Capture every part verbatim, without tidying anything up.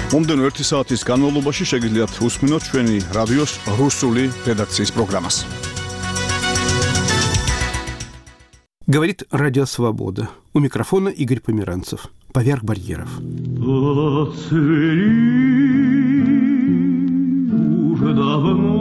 მომდენო ერთი საათის განმავლობაში შეგიძლიათ უსმინოთ ჩვენი რადიოს რუსული რედაქციის პროგრამას. Говорит Радио Свобода. У микрофона Игорь Померанцев. Поверх барьеров. Уже давно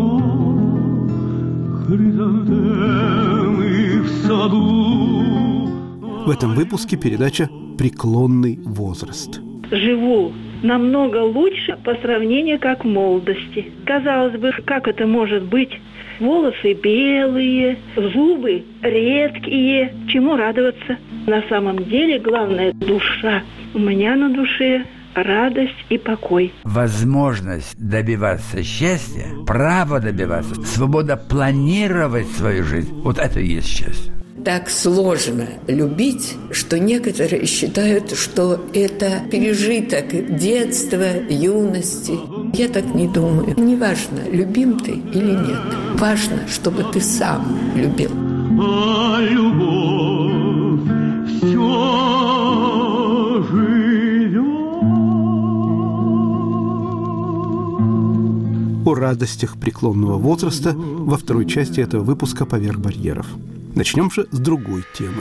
хризантемы в саду. В этом выпуске передача «Преклонный возраст». Живу намного лучше по сравнению как в молодости. Казалось бы, как это может быть? Волосы белые, зубы редкие. Чему радоваться? На самом деле, главное, душа. У меня на душе радость и покой. Возможность добиваться счастья, право добиваться, свобода планировать свою жизнь. Вот это и есть счастье. Так сложно любить, что некоторые считают, что это пережиток детства, юности. Я так не думаю. Неважно, любим ты или нет. Важно, чтобы ты сам любил. А любовь все живет. О радостях преклонного возраста во второй части этого выпуска «Поверх барьеров». Начнем же с другой темы.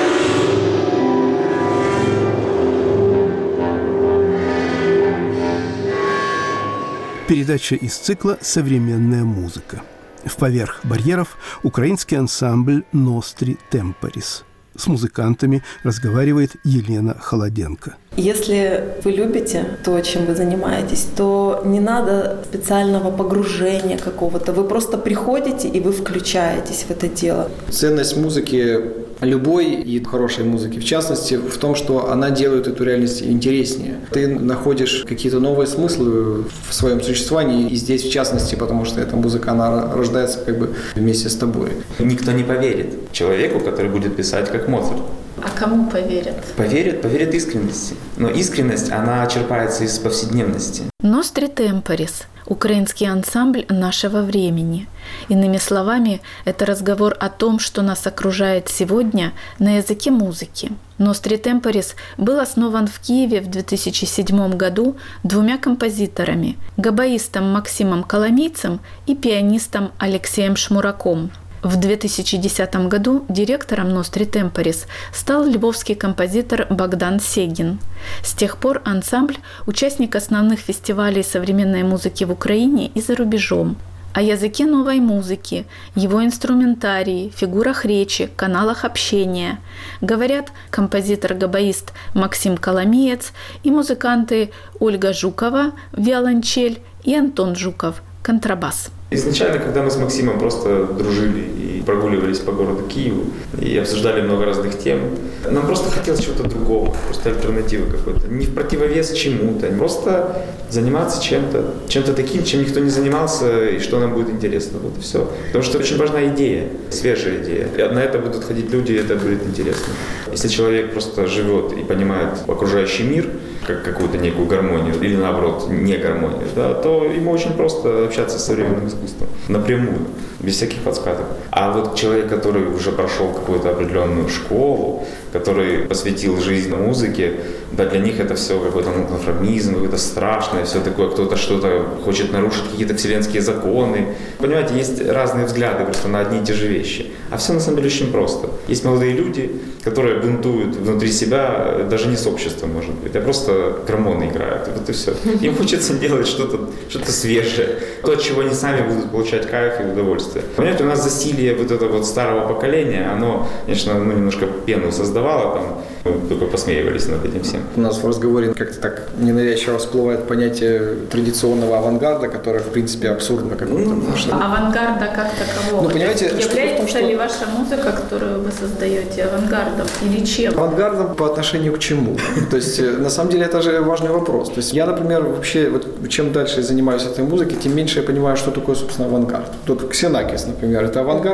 Передача из цикла «Современная музыка». В «Поверх барьеров» украинский ансамбль «Ностри Темпорис». С музыкантами разговаривает Елена Холоденко. Если вы любите то, чем вы занимаетесь, то не надо специального погружения какого-то. Вы просто приходите и вы включаетесь в это дело. Ценность музыки, любой и хорошей музыки, в частности, в том, что она делает эту реальность интереснее. Ты находишь какие-то новые смыслы в своем существовании, и здесь в частности, потому что эта музыка, она рождается как бы вместе с тобой. Никто не поверит человеку, который будет писать как Моцарт. А кому поверят? Поверят, поверят искренности. Но искренность, она черпается из повседневности. Ностри Темпорис – украинский ансамбль нашего времени. Иными словами, это разговор о том, что нас окружает сегодня на языке музыки. Ностри Темпорис был основан в Киеве в две тысячи седьмом году двумя композиторами – габаистом Максимом Коломийцем и пианистом Алексеем Шмураком. В две тысячи десятом году директором Ностри Темпорис стал львовский композитор Богдан Сегин. С тех пор ансамбль – участник основных фестивалей современной музыки в Украине и за рубежом. О языке новой музыки, его инструментарии, фигурах речи, каналах общения говорят композитор-габаист Максим Коломиец и музыканты Ольга Жукова – виолончель и Антон Жуков – контрабас. Изначально, когда мы с Максимом просто дружили и прогуливались по городу Киеву и обсуждали много разных тем, нам просто хотелось чего-то другого, просто альтернативы какой-то. Не в противовес чему-то, просто заниматься чем-то, чем-то таким, чем никто не занимался и что нам будет интересно. Вот и все. Потому что очень важна идея, свежая идея. И на это будут ходить люди, и это будет интересно. Если человек просто живет и понимает окружающий мир, как какую-то некую гармонию, или наоборот, не гармонию, да, то ему очень просто общаться с современным искусством напрямую, без всяких подсказок. А вот человек, который уже прошел какую-то определенную школу, который посвятил жизнь музыке, да, для них это все какой-то конформизм, какое-то страшное, все такое, кто-то что-то хочет нарушить, какие-то вселенские законы. Понимаете, есть разные взгляды просто на одни и те же вещи. А все на самом деле очень просто. Есть молодые люди, которые бунтуют внутри себя, даже не с обществом, может быть, а просто гормоны играют. Вот и все. Им хочется делать что-то, что-то свежее, то, от чего они сами будут получать кайф и удовольствие. Понимаете, у нас засилие вот этого вот старого поколения, оно, конечно, ну, немножко пену создавало, там, мы только посмеивались над этим всем. У нас в разговоре как-то так ненавязчиво всплывает понятие традиционного авангарда, которое, в принципе, абсурдно. Ну, авангарда как такового? Ну, понимаете, является том, что... ли ваша музыка, которую вы создаете, авангардом или чем? Авангардом по отношению к чему? То есть, на самом деле, это же важный вопрос. То есть, я, например, вообще, вот, чем дальше я занимаюсь этой музыкой, тем меньше я понимаю, что такое, собственно, авангард. Тут Ксенакис, например, это авангард.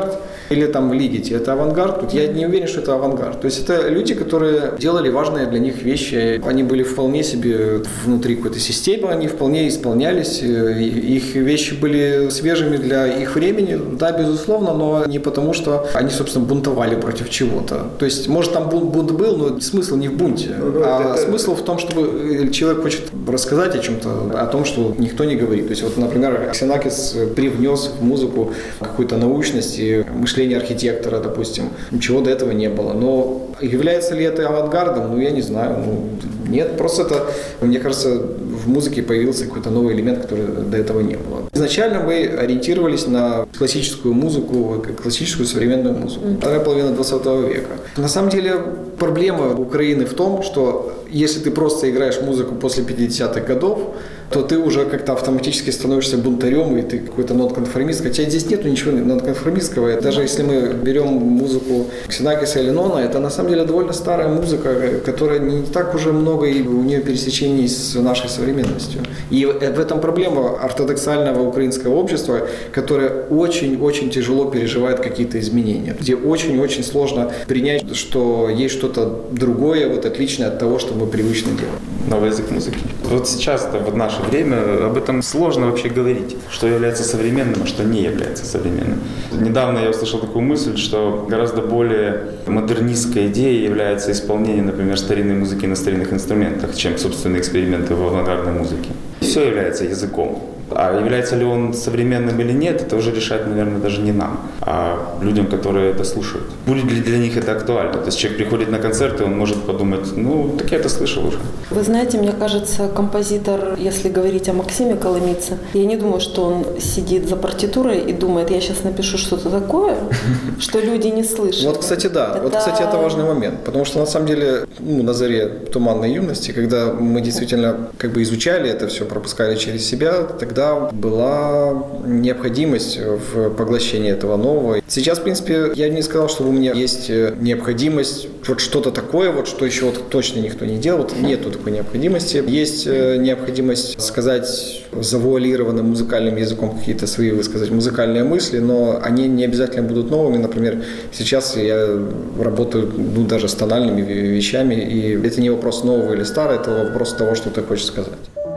Или там Ligeti, это авангард. Тут я не уверен, что это авангард. То есть это люди, которые делали важные для них вещи. Они были вполне себе внутри какой-то системы, они вполне исполнялись. Их вещи были свежими для их времени, да, безусловно, но не потому, что они, собственно, бунтовали против чего-то. То есть, может, там бунт, бунт был, но смысл не в бунте, а смысл в том, чтобы человек хочет рассказать о чем-то, о том, что никто не говорит. То есть, вот, например, Ксенакис привнес в музыку какую-то научность и мышление архитектора, допустим, ничего до этого не было. Но является ли это авангардом? Ну, я не знаю. Ну, нет, просто это, мне кажется, в музыке появился какой-то новый элемент, который до этого не было. Изначально мы ориентировались на классическую музыку, классическую современную музыку. Вторая половина двадцатого века. На самом деле проблема Украины в том, что если ты просто играешь музыку после пятидесятых годов, то ты уже как-то автоматически становишься бунтарем, и ты какой-то нонконформист. Хотя здесь нету ничего нонконформистского. Даже если мы берем музыку Ксенакиса и Ленона, это на самом деле довольно старая музыка, которая не так уже много, и у нее пересечений с нашей современностью. И в этом проблема ортодоксального украинского общества, которое очень-очень тяжело переживает какие-то изменения, где очень-очень сложно принять, что есть что-то другое, вот отличное от того, что мы привычно делаем. Новый язык музыки. Вот сейчас, в наше время, об этом сложно вообще говорить, что является современным, а что не является современным. Недавно я услышал такую мысль, что гораздо более модернистской идеей является исполнение, например, старинной музыки на старинных инструментах, чем собственные эксперименты в авангардной музыке. Все является языком. А является ли он современным или нет, это уже решать, наверное, даже не нам, а людям, которые это слушают. Будет ли для них это актуально? То есть человек приходит на концерт, и он может подумать, ну, так я это слышал уже. Вы знаете, мне кажется, композитор, если говорить о Максиме Коломице, я не думаю, что он сидит за партитурой и думает, я сейчас напишу что-то такое, что люди не слышат. Вот, кстати, да. Вот, кстати, это важный момент. Потому что, на самом деле, ну, на заре туманной юности, когда мы действительно как бы изучали это все, пропускали через себя, тогда была необходимость в поглощении этого нового. Сейчас, в принципе, я не сказал, что у меня есть необходимость вот что-то такое, вот что еще вот точно никто не делал. Вот нету такой необходимости. Есть необходимость сказать завуалированным музыкальным языком какие-то свои, высказать музыкальные мысли, но они не обязательно будут новыми. Например, сейчас я работаю ну, даже с тональными вещами, и это не вопрос нового или старого, это вопрос того, что ты хочешь сказать.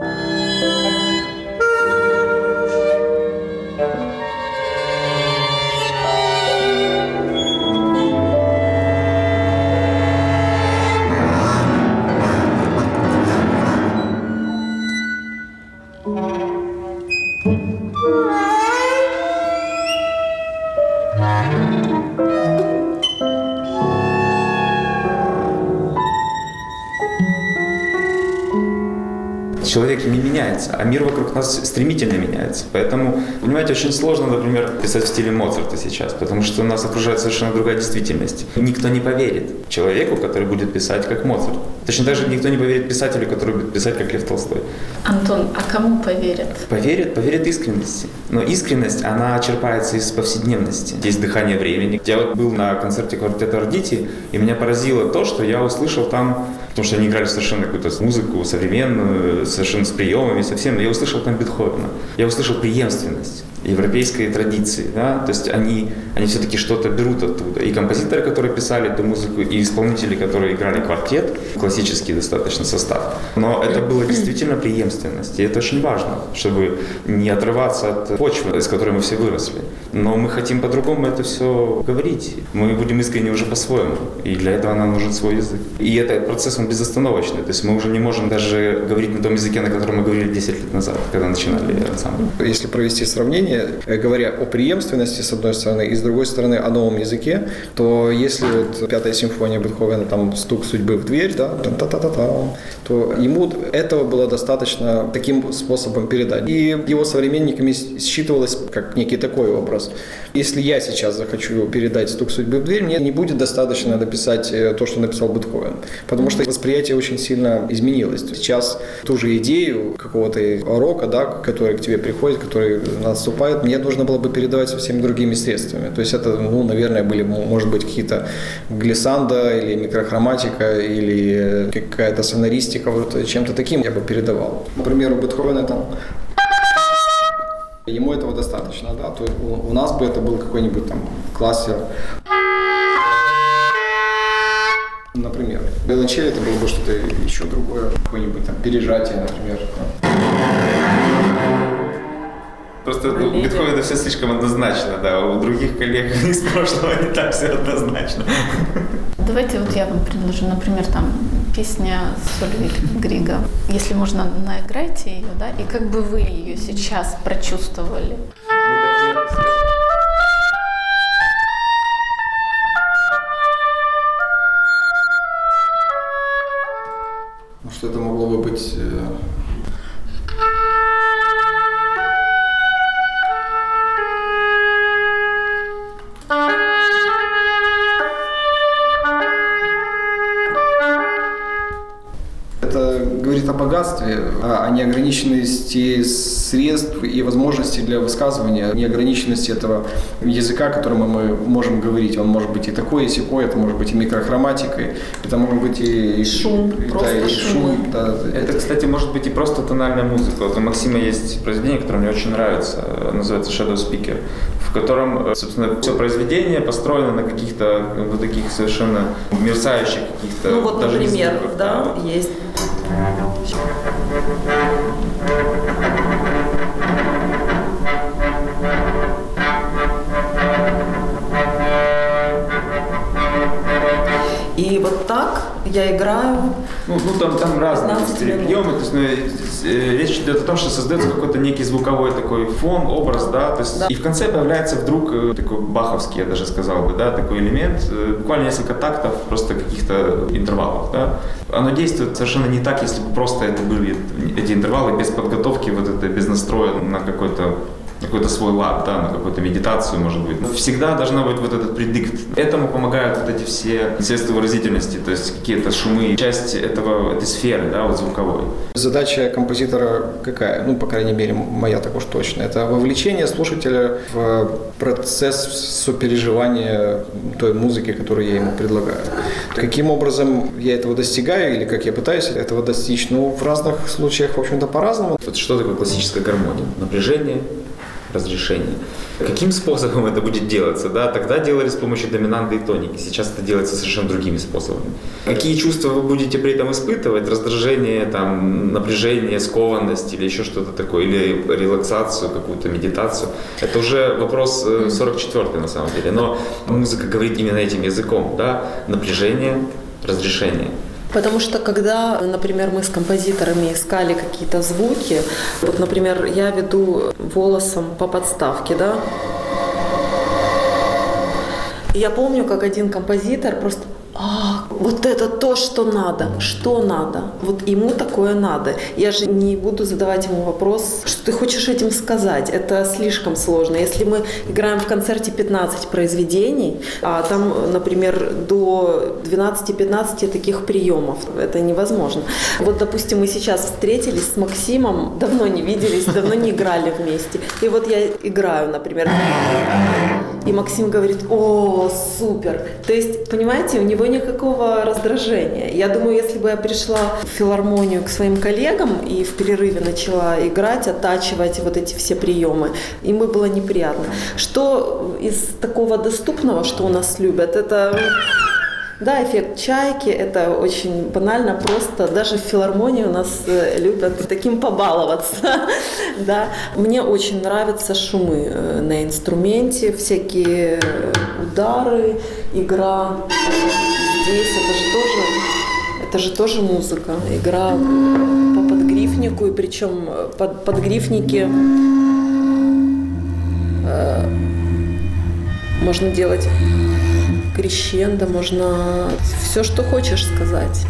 Человек не меняется, а мир вокруг нас стремительно меняется. Поэтому, понимаете, очень сложно, например, писать в стиле Моцарта сейчас, потому что нас окружает совершенно другая действительность. Никто не поверит человеку, который будет писать как Моцарт. Точно так же никто не поверит писателю, который будет писать как Лев Толстой. Антон, а кому поверят? Поверят, поверят искренности. Но искренность, она черпается из повседневности. Есть дыхание времени. Я вот был на концерте квартета Ардити, и меня поразило то, что я услышал там, потому что они играли совершенно какую-то музыку современную, совершенно с приемами, совсем. Я услышал там Бетховена. Я услышал преемственность европейской традиции, да, то есть они, они все-таки что-то берут оттуда. И композиторы, которые писали эту музыку, и исполнители, которые играли квартет, классический достаточно состав. Но это была действительно преемственность, и это очень важно, чтобы не отрываться от почвы, из которой мы все выросли. Но мы хотим по-другому это все говорить. Мы будем искренне уже по-своему, и для этого нам нужен свой язык. И этот процесс, он безостановочный, то есть мы уже не можем даже говорить на том языке, на котором мы говорили десять лет назад, когда начинали ансамбль. Если провести сравнение, говоря о преемственности с одной стороны и с другой стороны о новом языке, то если вот пятая симфония Бетховена, там стук судьбы в дверь, да, та-та-та-та, то ему этого было достаточно таким способом передать. И его современниками считывалось как некий такой образ. Если я сейчас захочу передать стук судьбы в дверь, мне не будет достаточно написать то, что написал Бетховен, потому что восприятие очень сильно изменилось. Сейчас ту же идею какого-то рока, да, который к тебе приходит, который наступает, мне нужно было бы передавать совсем другими средствами. То есть это, ну, наверное, были, может быть, какие-то глиссанда или микрохроматика или какая-то сонористика, вот чем-то таким я бы передавал. К примеру, Бетховена там Ему этого достаточно, да, то у, у нас бы это был какой-нибудь там классер. Например, виолончель это было бы что-то еще другое, какое-нибудь там пережатие, например. Просто у Бетховена все слишком однозначно, да, у других коллег из прошлого не так все однозначно. Давайте вот я вам предложу, например, там песня Сольвейг Грига. Если можно, наиграйте ее, да, и как бы вы ее сейчас прочувствовали. Ну, что это могло бы быть... Говорит о богатстве, о неограниченности средств и возможностей для высказывания, неограниченности этого языка, которым мы можем говорить. Он может быть и такой, и сякой, это может быть и микрохроматикой, это может быть и шум, и, просто да, и шум. шум да, это, кстати, может быть и просто тональная музыка. Вот у Максима есть произведение, которое мне очень нравится, называется Shadow Speaker, в котором, собственно, все произведение построено на каких-то вот таких совершенно мерцающих каких-то... Ну вот, даже например, звуках, да, да, есть. И вот так я играю. Ну, ну там, там разные приемы. То есть, ну, речь идет о том, что создается какой-то некий звуковой такой фон, образ, да. То есть, да. И в конце появляется вдруг такой баховский, я даже сказал бы, да, такой элемент, буквально несколько тактов, просто каких-то интервалов, да. Оно действует совершенно не так, если бы просто это были эти интервалы без подготовки, вот это, без настроя на какой-то какой-то свой лад, да, на какую-то медитацию, может быть. Но всегда должна быть вот этот предикт. Этому помогают вот эти все средства выразительности, то есть какие-то шумы, часть этого, этой сферы, да, вот звуковой. Задача композитора какая? Ну, по крайней мере, моя так уж точно. Это вовлечение слушателя в процесс сопереживания той музыки, которую я ему предлагаю. Каким образом я этого достигаю или как я пытаюсь этого достичь? Ну, в разных случаях, в общем-то, по-разному. Вот что такое классическая гармония? Напряжение, разрешение. Каким способом это будет делаться? Да? Тогда делали с помощью доминанты и тоники. Сейчас это делается совершенно другими способами. Какие чувства вы будете при этом испытывать? Раздражение, там, напряжение, скованность или еще что-то такое? Или релаксацию, какую-то медитацию? Это уже вопрос сорок четвёртый на самом деле. Но музыка говорит именно этим языком. Да? Напряжение, разрешение. Потому что когда, например, мы с композиторами искали какие-то звуки, вот, например, я веду волосом по подставке, да, и я помню, как один композитор просто: а, вот это то, что надо, что надо, вот ему такое надо. Я же не буду задавать ему вопрос, что ты хочешь этим сказать, это слишком сложно. Если мы играем в концерте пятнадцать произведений, а там, например, до двенадцати-пятнадцати таких приемов, это невозможно. Вот, допустим, мы сейчас встретились с Максимом, давно не виделись, давно не играли вместе, и вот я играю, например, и Максим говорит: о, супер. То есть, понимаете, у него никакого раздражения. Я думаю, если бы я пришла в филармонию к своим коллегам и в перерыве начала играть, оттачивать вот эти все приемы, им бы было неприятно. Что из такого доступного, что у нас любят, это... Да, эффект чайки, это очень банально, просто даже в филармонии у нас любят таким побаловаться. Да. Мне очень нравятся шумы на инструменте, всякие удары, игра. Здесь это же тоже, это же тоже музыка, игра по подгрифнику, и причем под, подгрифники э, можно делать крещендо, можно все, что хочешь сказать.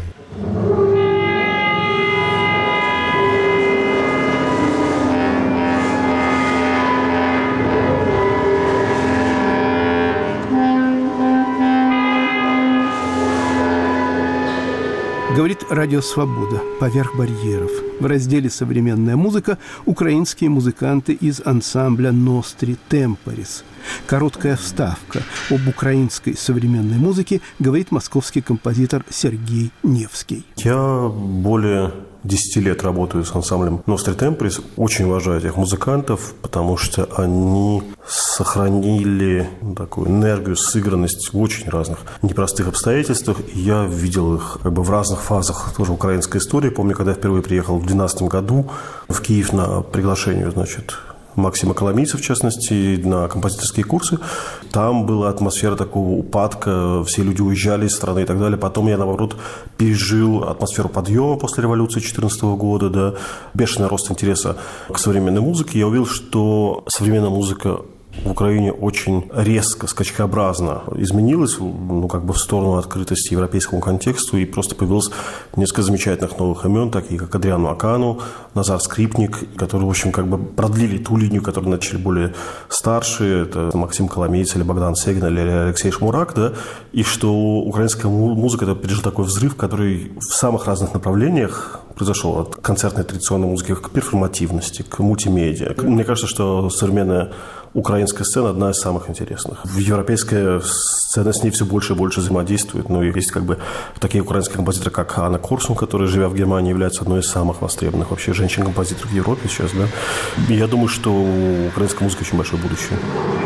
Говорит Радио Свобода «Поверх барьеров». В разделе «Современная музыка» украинские музыканты из ансамбля «Ностри Темпорис». Короткая вставка об украинской современной музыке говорит московский композитор Сергей Невский. Я более десять лет работаю с ансамблем Nostri Temporis. Очень уважаю этих музыкантов, потому что они сохранили такую энергию, сыгранность в очень разных непростых обстоятельствах. И я видел их как бы в разных фазах тоже украинской истории. Помню, когда я впервые приехал в две тысячи двенадцатом году в Киев на приглашение, значит, Максима Коломийца, в частности, на композиторские курсы. Там была атмосфера такого упадка, все люди уезжали из страны и так далее. Потом я, наоборот, пережил атмосферу подъема после революции две тысячи четырнадцатого года, да, бешеный рост интереса к современной музыке. Я увидел, что современная музыка в Украине очень резко, скачкообразно изменилась, ну, как бы в сторону открытости европейскому контексту, и просто появилось несколько замечательных новых имен, такие как Адриану Акану, Назар Скрипник, которые, в общем, как бы продлили ту линию, которую начали более старшие, это Максим Коломейц или Богдан Сегин или Алексей Шмурак, да, и что украинская музыка это пережил такой взрыв, который в самых разных направлениях произошел, от концертной традиционной музыки к перформативности, к мультимедиа. Мне кажется, что современная украинская сцена одна из самых интересных. Европейская сцена с ней все больше и больше взаимодействует. Ну, и есть как бы такие украинские композиторы, как Анна Корсун, которая, живя в Германии, является одной из самых востребованных вообще женщин-композиторов в Европе сейчас. Да? И я думаю, что у украинской музыки очень большое будущее.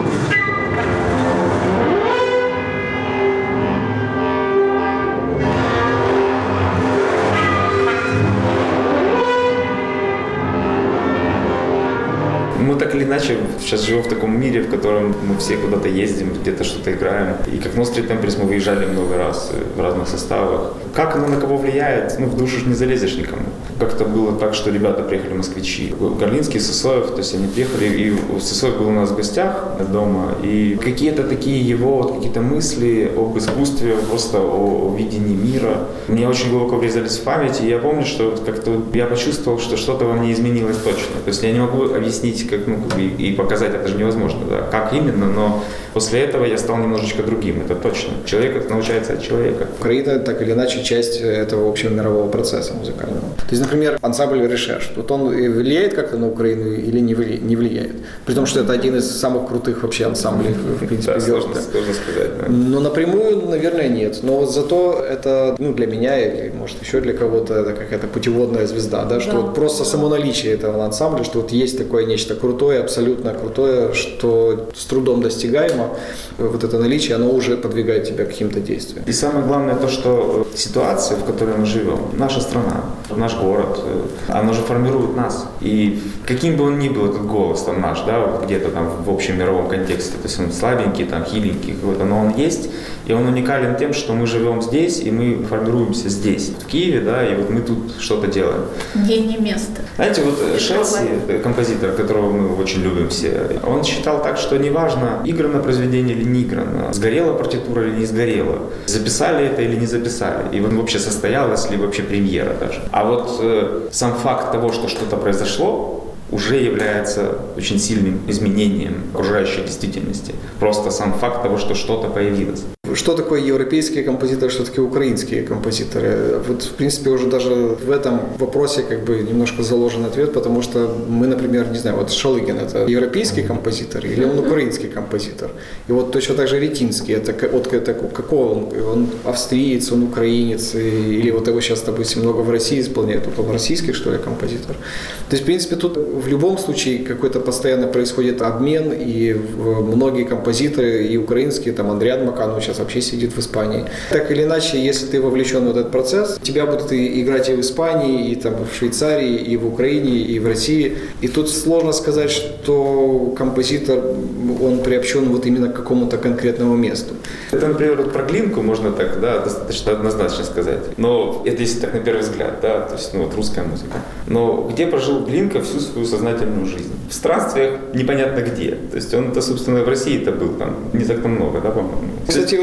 Мы так или иначе сейчас живем в таком мире, в котором мы все куда-то ездим, где-то что-то играем. И как Nostri Temporis мы выезжали много раз в разных составах. Как оно на кого влияет? Ну, в душу не залезешь никому. Как-то было так, что ребята приехали, москвичи. Горлинский, Сысоев, то есть они приехали, и Сысоев был у нас в гостях дома. И какие-то такие его вот, какие-то мысли об искусстве, просто о, о видении мира. Мне очень глубоко врезались в память, и я помню, что как-то я почувствовал, что что-то во мне изменилось точно. То есть я не могу объяснить, как, ну, и, и показать, это же невозможно, да, как именно, но после этого я стал немножечко другим, это точно. Человек научается от человека. Украина, так или иначе, часть этого общего мирового процесса музыкального. То есть, например, ансамбль «Решерш», вот он влияет как-то на Украину или не влияет? При том, что это один из самых крутых вообще ансамблей, в принципе, да, сложно, сложно сказать. Да. Но напрямую, наверное, нет. Но вот зато это, ну, для меня или, может, еще для кого-то, это какая-то путеводная звезда, да, что да. Вот просто само наличие этого ансамбля, что вот есть такое нечто крутое, абсолютно крутое, что с трудом достигаемо, вот это наличие, оно уже подвигает тебя к каким-то действиям. И самое главное то, что ситуация, в которой мы живем, наша страна, наш город, она же формирует нас. И каким бы он ни был этот голос, там наш, да, где-то там в общем мировом контексте, то есть он слабенький, там хиленький какой-то, но он есть, и он уникален тем, что мы живем здесь, и мы формируемся здесь, в Киеве, да, и вот мы тут что-то делаем. Где не место. Знаете, вот Шелси, композитор, которого мы очень любим все, он считал так, что неважно, играно произведение или не играно, сгорела партитура или не сгорела, записали это или не записали, и вот вообще состоялась ли вообще премьера даже. А вот э, сам факт того, что что-то произошло, уже является очень сильным изменением окружающей действительности. Просто сам факт того, что что-то появилось. Что такое европейские композиторы, что такое украинские композиторы? Вот, в принципе, уже даже в этом вопросе как бы немножко заложен ответ, потому что мы, например, не знаю, вот Шалыгин – это европейский композитор или он украинский композитор? И вот точно так же Ретинский – это от это, какого он? Он австриец, он украинец, или вот его сейчас, допустим, много в России исполняют, вот он российский, что ли, композитор? То есть, в принципе, тут в любом случае какой-то постоянно происходит обмен, и многие композиторы, и украинские, там Андриан Маканов сейчас вообще сидит в Испании. Так или иначе, если ты вовлечен в этот процесс, тебя будут и играть и в Испании, и там в Швейцарии, и в Украине, и в России. И тут сложно сказать, что композитор, он приобщен вот именно к какому-то конкретному месту. Это, например, вот про Глинку можно так, да, достаточно однозначно сказать. Но это если так на первый взгляд, да, то есть, ну, вот русская музыка. Но где прожил Глинка всю свою сознательную жизнь? В странствиях непонятно где. То есть он-то, собственно, в России-то был там не так-то много, да, по-моему. Кстати, вот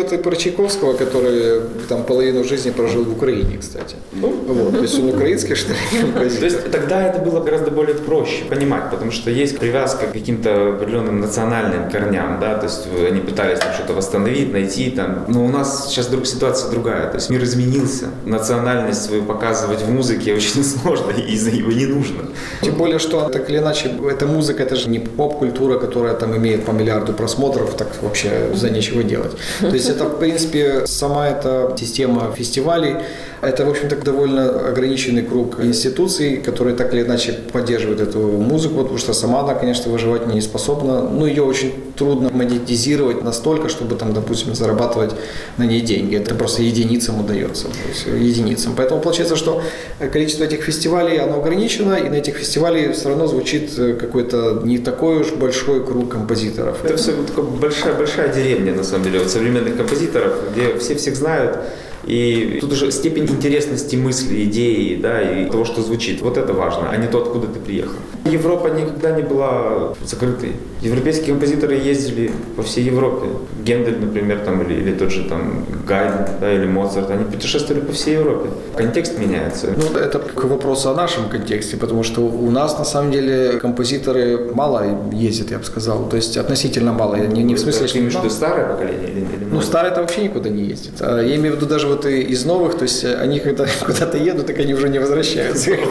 вот и про Чайковского, который там половину жизни прожил в Украине, кстати. Ну, вот, то есть он украинский, что ли, композитор. То есть тогда это было гораздо более проще понимать, потому что есть привязка к каким-то определенным национальным корням, да, то есть они пытались там что-то восстановить, найти там. Но у нас сейчас друг, ситуация другая, то есть мир изменился, национальность свою показывать в музыке очень сложно, и за его не нужно. Тем более, что так или иначе, эта музыка, это же не поп-культура, которая там имеет по миллиарду просмотров, так вообще за нечего делать. То есть это, в принципе, сама эта система фестивалей, это, в общем-то, довольно ограниченный круг институций, которые так или иначе поддерживают эту музыку, потому что сама она, конечно, выживать не способна. Ну, ее очень трудно монетизировать настолько, чтобы, там, допустим, зарабатывать на ней деньги. Это просто единицам удается. То есть единицам. Поэтому получается, что количество этих фестивалей, оно ограничено, и на этих фестивалях все равно звучит какой-то не такой уж большой круг композиторов. Это все такая большая-большая деревня, на самом деле, вот современных композиторов, где все всех знают. И тут уже степень интересности мысли, идеи, да, и того, что звучит. Вот это важно, а не то, откуда ты приехал. Европа никогда не была закрытой. Европейские композиторы ездили по всей Европе. Гендель, например, там, или, или тот же там Гайден, да, или Моцарт, они путешествовали по всей Европе. Контекст меняется. Ну, это к вопросу о нашем контексте, потому что у нас, на самом деле, композиторы мало ездят, я бы сказал. То есть относительно мало. Не, не в смысле, что... Ты имеешь в виду старое поколение? Или, или ну, старое-то вообще никуда не ездит. Я имею в виду даже вот и из новых, то есть они когда куда-то едут, так они уже не возвращаются. Нет,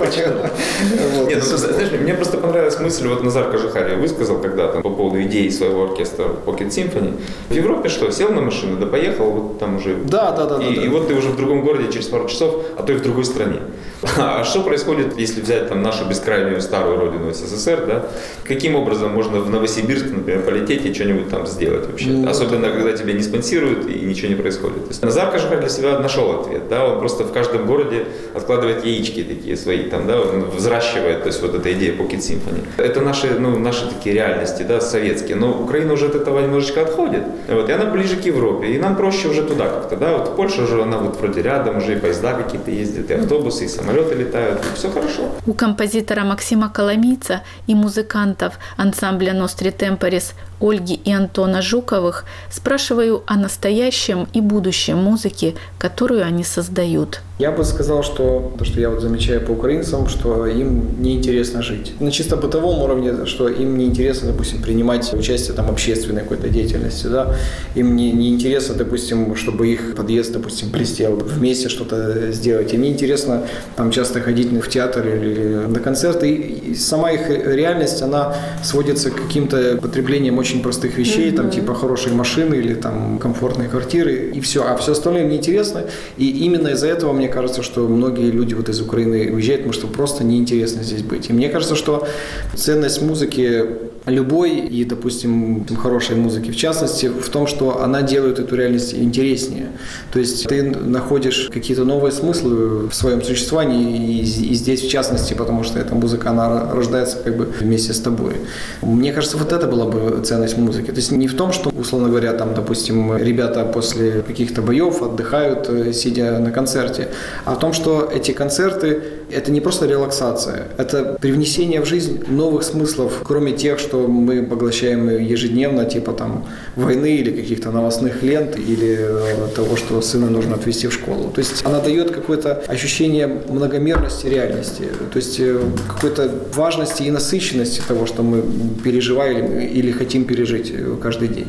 ну, знаешь, мне просто понравилась мысль, вот Назар Кажухария высказал когда-то по поводу идеи своего оркестра Pocket Symphony. В Европе что, сел на машину, да поехал, вот там уже... Да, да, да. И, да, и да. вот ты уже в другом городе через пару часов, а то и в другой стране. А что происходит, если взять там нашу бескрайнюю старую родину СССР, да? Каким образом можно в Новосибирск, например, полететь и что-нибудь там сделать вообще? Mm-hmm. Особенно, когда тебя не спонсируют и ничего не происходит. То есть Назар Кажухария для себя нашел ответ, да? Он просто в каждом городе откладывает яички такие свои, там, да? Он взращивает, то есть вот эта идея Pocket Symphony. Это наши, ну, наши такие реальности, да, советские. Но Украина уже от этого немножечко отходит. Вот, и она ближе к Европе. И нам проще уже туда как-то, да? Вот Польша уже, она вот вроде рядом, уже и поезда какие-то ездят, и автобусы, и самолеты летают, и все хорошо. У композитора Максима Коломийца и музыкантов ансамбля Nostri Temporis Ольги и Антона Жуковых спрашиваю о настоящем и будущем музыки, которую они создают. Я бы сказал, что то, что я вот замечаю по украинцам, что им неинтересно жить. На чисто бытовом уровне, что им неинтересно, допустим, принимать участие там, в общественной какой-то деятельности, да. Им не, не интересно, допустим, чтобы их подъезд, допустим, блестел, вместе что-то сделать. Им не интересно там часто ходить в театр или на концерты. И сама их реальность, она сводится к каким-то потреблениям очень простых вещей, mm-hmm. там типа хорошей машины или там комфортной квартиры, и все. А все остальное им неинтересно. И именно из-за этого мне кажется, что многие люди вот из Украины уезжают, потому что просто неинтересно здесь быть. И мне кажется, что ценность музыки любой и, допустим, хорошей музыки в частности в том, что она делает эту реальность интереснее. То есть ты находишь какие-то новые смыслы в своем существовании, и, и здесь в частности, потому что эта музыка, она рождается как бы вместе с тобой. Мне кажется, вот это была бы ценность музыки. То есть не в том, что, условно говоря, там, допустим, ребята после каких-то боев отдыхают, сидя на концерте, а в том, что эти концерты – это не просто релаксация, это привнесение в жизнь новых смыслов, кроме тех, что мы поглощаем ежедневно, типа там войны или каких-то новостных лент, или того, что сына нужно отвезти в школу. То есть она дает какое-то ощущение многомерности реальности, то есть какой-то важности и насыщенности того, что мы переживаем или хотим пережить каждый день.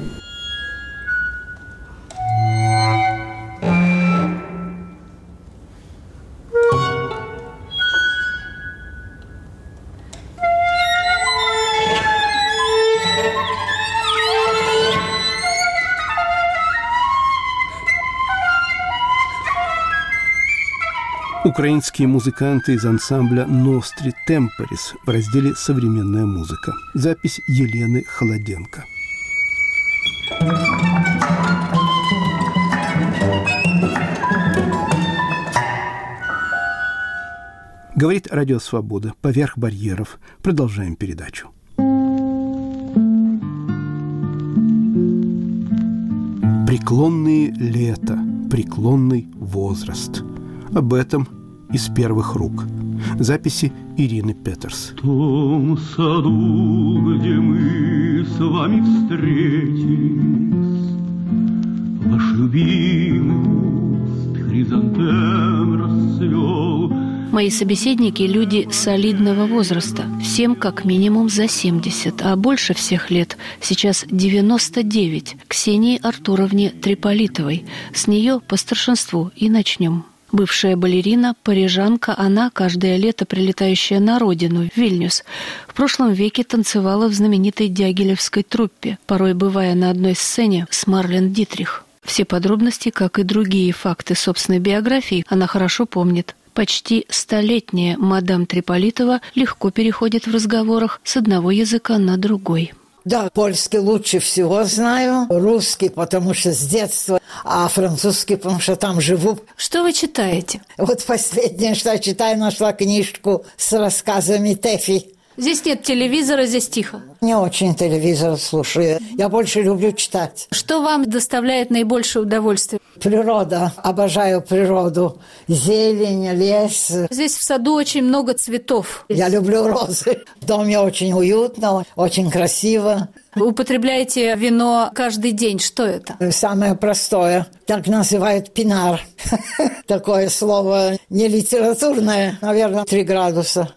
Украинские музыканты из ансамбля Nostri Temporis в разделе «Современная музыка». Запись Елены Холоденко. Говорит Радио Свобода. Поверх барьеров. Продолжаем передачу. Преклонные лета, преклонный возраст. Об этом из первых рук. Записи Ирины Петерс. В том саду, где мы с вами встретились, в наш любимый куст хризантем расцвел. Мои собеседники – люди солидного возраста, всем как минимум за семьдесят, а больше всех лет, сейчас девяносто девять, Ксении Артуровне Триполитовой. С нее по старшинству и начнем. Бывшая балерина, парижанка, она, каждое лето прилетающая на родину, в Вильнюс, в прошлом веке танцевала в знаменитой дягилевской труппе, порой бывая на одной сцене с Марлен Дитрих. Все подробности, как и другие факты собственной биографии, она хорошо помнит. Почти столетняя мадам Триполитова легко переходит в разговорах с одного языка на другой. Да, польский лучше всего знаю, русский, потому что с детства, а французский, потому что там живу. Что вы читаете? Вот последнее, что я читаю, нашла книжку с рассказами Тэфи. Здесь нет телевизора, здесь тихо. Не очень телевизор слушаю. Я больше люблю читать. Что вам доставляет наибольшее удовольствие? Природа. Обожаю природу. Зелень, лес. Здесь в саду очень много цветов. Я люблю розы. В доме очень уютно, очень красиво. Вы употребляете вино каждый день. Что это? Самое простое. Так называют пинар. Такое слово не литературное. Наверное, три градуса.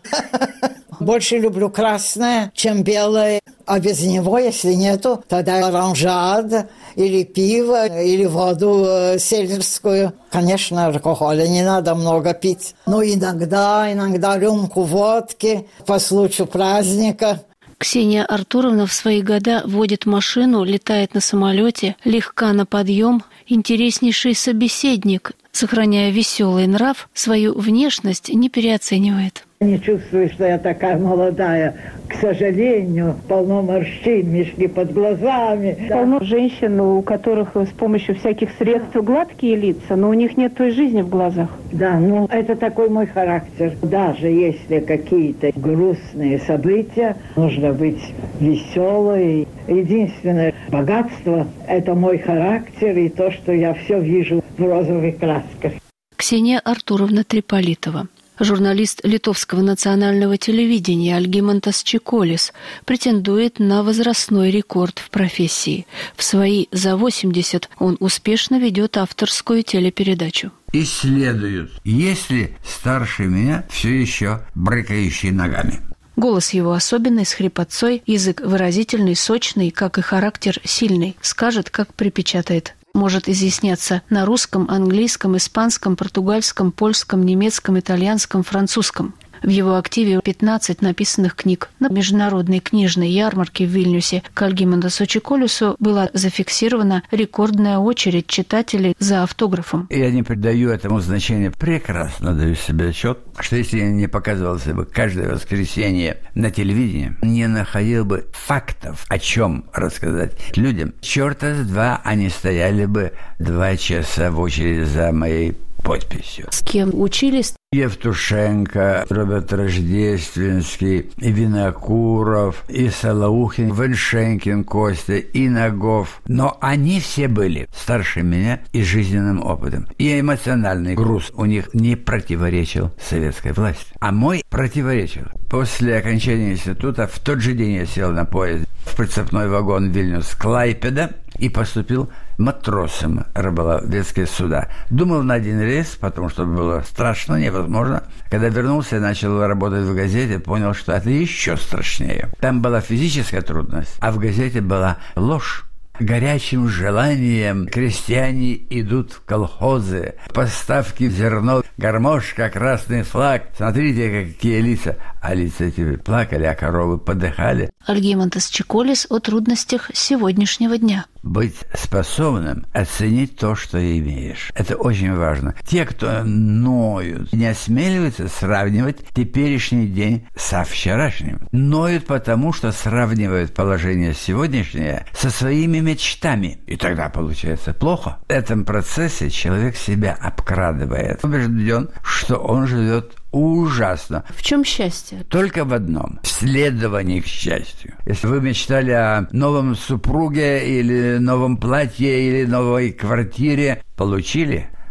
Больше люблю красное, чем белое. А без него, если нету, тогда оранжад или пиво, или воду э, сельдерскую. Конечно, алкоголя не надо много пить. Но иногда, иногда рюмку водки по случаю праздника. Ксения Артуровна в свои года водит машину, летает на самолете, легка на подъем, интереснейший собеседник, сохраняя веселый нрав, свою внешность не переоценивает. Не чувствую, что я такая молодая. К сожалению, полно морщин, мешки под глазами. Полно женщин, у которых с помощью всяких средств гладкие лица, но у них нет той жизни в глазах. Да, ну это такой мой характер. Даже если какие-то грустные события, нужно быть веселой. Единственное богатство – это мой характер и то, что я все вижу в розовых красках. Ксения Артуровна Триполитова. Журналист литовского национального телевидения Альгимантас Чеколис претендует на возрастной рекорд в профессии. В свои за восемьдесят он успешно ведет авторскую телепередачу. Исследуют, есть ли старше меня все еще брыкающие ногами. Голос его особенный, с хрипотцой, язык выразительный, сочный, как и характер сильный. Скажет, как припечатает. Может изъясняться на русском, английском, испанском, португальском, польском, немецком, итальянском, французском. В его активе пятнадцать написанных книг. На международной книжной ярмарке в Вильнюсе к Альгимантасу Чеколису была зафиксирована рекордная очередь читателей за автографом. Я не придаю этому значения. Прекрасно даю себе отчет, что если я не показывался бы каждое воскресенье на телевидении, не находил бы фактов, о чем рассказать людям, черта с два они стояли бы два часа в очереди за моей подписью. С кем учились? Евтушенко, Роберт Рождественский, и Винокуров, и Солоухин, Веншенкин, Костя, и Нагов. Но они все были старше меня и жизненным опытом. И эмоциональный груз у них не противоречил советской власти. А мой противоречил. После окончания института в тот же день я сел на поезд в прицепной вагон Вильнюс-Клайпеда и поступил матросом рыболовецкие суда. Думал на один рейс, потому что было страшно, невозможно. Когда вернулся и начал работать в газете, понял, что это еще страшнее. Там была физическая трудность, а в газете была ложь. Горячим желанием крестьяне идут в колхозы, поставки зерно, гармошка, красный флаг. Смотрите, какие лица. А лица эти плакали, а коровы подыхали. Альгимантас Чеколис о трудностях сегодняшнего дня. Быть способным оценить то, что имеешь. Это очень важно. Те, кто ноют, не осмеливаются сравнивать теперешний день со вчерашним. Ноют потому, что сравнивают положение сегодняшнее со своими мечтами. И тогда получается плохо. В этом процессе человек себя обкрадывает. Убежден, что он живет ужасно. В чем счастье? Только в одном. В следовании к счастью. Если вы мечтали о новом супруге или новом платье или новой квартире, получили,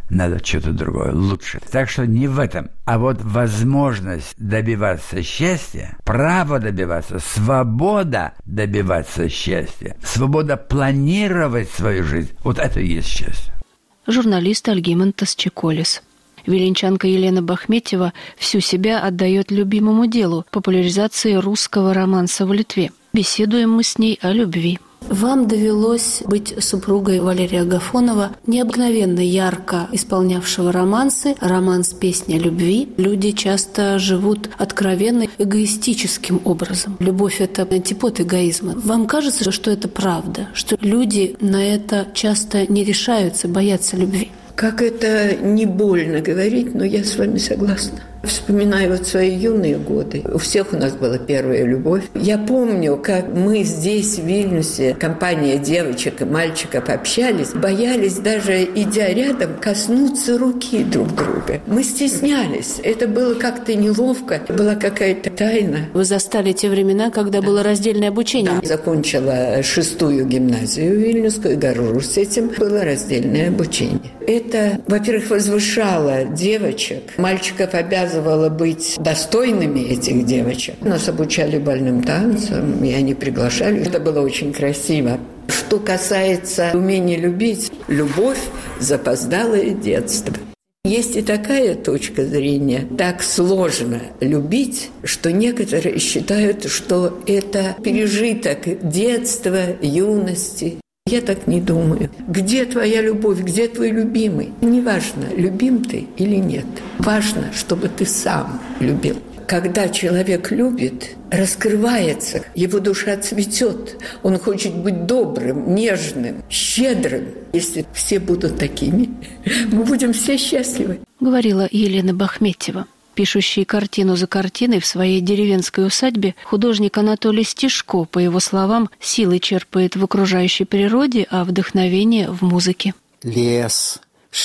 надо что-то другое, лучше. Так что не в этом. А вот возможность добиваться счастья, право добиваться, свобода добиваться счастья, свобода планировать свою жизнь, вот это и есть счастье. Журналист Альгимантас Чеколис. Виленчанка Елена Бахметьева всю себя отдает любимому делу – популяризации русского романса в Литве. Беседуем мы с ней о любви. Вам довелось быть супругой Валерия Агафонова, необыкновенно ярко исполнявшего романсы, романс «Песня о любви». Люди часто живут откровенно эгоистическим образом. Любовь – это антипод эгоизма. Вам кажется, что это правда, что люди на это часто не решаются, боятся любви? Как это не больно говорить, но я с вами согласна. Вспоминаю вот свои юные годы. У всех у нас была первая любовь. Я помню, как мы здесь, в Вильнюсе, компания девочек и мальчиков общались, боялись даже, идя рядом, коснуться руки друг друга. Мы стеснялись. Это было как-то неловко, была какая-то тайна. Вы застали те времена, когда было раздельное обучение? Да. Закончила шестую гимназию Вильнюсскую, горжусь этим. Было раздельное обучение. Это, во-первых, возвышало девочек. Мальчиков обязывало быть достойными этих девочек. Нас обучали бальным танцам, и они приглашали. Это было очень красиво. Что касается умения любить, любовь – запоздалое детство. Есть и такая точка зрения. Так сложно любить, что некоторые считают, что это пережиток детства, юности. Я так не думаю. Где твоя любовь, где твой любимый? Неважно, любим ты или нет. Важно, чтобы ты сам любил. Когда человек любит, раскрывается, его душа цветет. Он хочет быть добрым, нежным, щедрым. Если все будут такими, мы будем все счастливы. Говорила Елена Бахметьева. Пишущий картину за картиной в своей деревенской усадьбе, художник Анатолий Стешко, по его словам, силы черпает в окружающей природе, а вдохновение в музыке. Лес.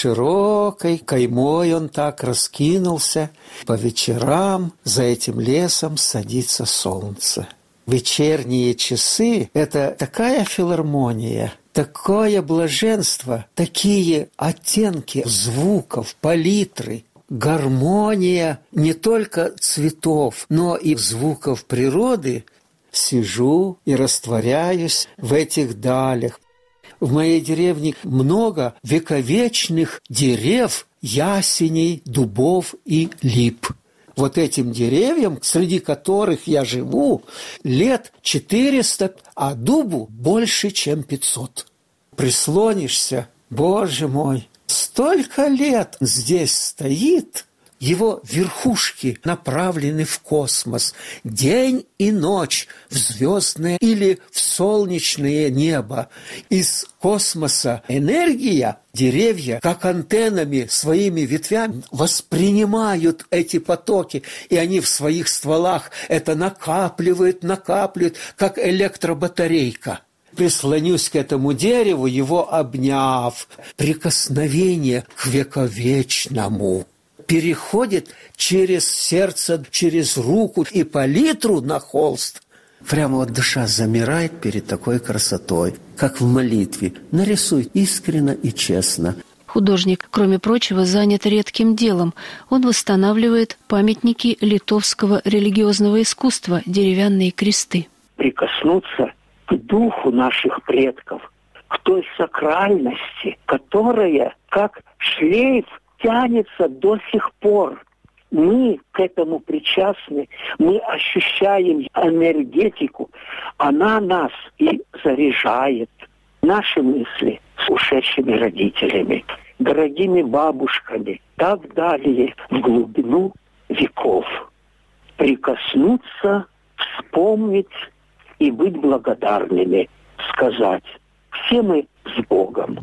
Широкой каймой он так раскинулся. По вечерам за этим лесом садится солнце. Вечерние часы – это такая филармония, такое блаженство, такие оттенки звуков, палитры. Гармония не только цветов, но и звуков природы. Сижу и растворяюсь в этих далях. В моей деревне много вековечных дерев, ясеней, дубов и лип. Вот этим деревьям, среди которых я живу, лет четыреста, а дубу больше, чем пятьсот. Прислонишься, Боже мой, столько лет здесь стоит, его верхушки направлены в космос, день и ночь в звездное или в солнечное небо. Из космоса энергия, деревья, как антеннами, своими ветвями воспринимают эти потоки, и они в своих стволах это накапливают, накапливают, как электробатарейка. Прислонюсь к этому дереву, его обняв. Прикосновение к вековечному переходит через сердце, через руку и палитру на холст. Прямо вот душа замирает перед такой красотой, как в молитве. Нарисуй искренно и честно. Художник, кроме прочего, занят редким делом. Он восстанавливает памятники литовского религиозного искусства, деревянные кресты. Прикоснуться к духу наших предков, к той сакральности, которая, как шлейф, тянется до сих пор. Мы к этому причастны, мы ощущаем энергетику, она нас и заряжает. Наши мысли с ушедшими родителями, дорогими бабушками, так далее, в глубину веков. Прикоснуться, вспомнить и быть благодарными, сказать: все мы с Богом.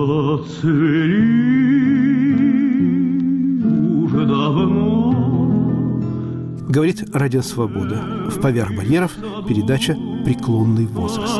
Уже давно. Говорит Радио Свобода. В «Поверх барьеров» передача «Преклонный возраст».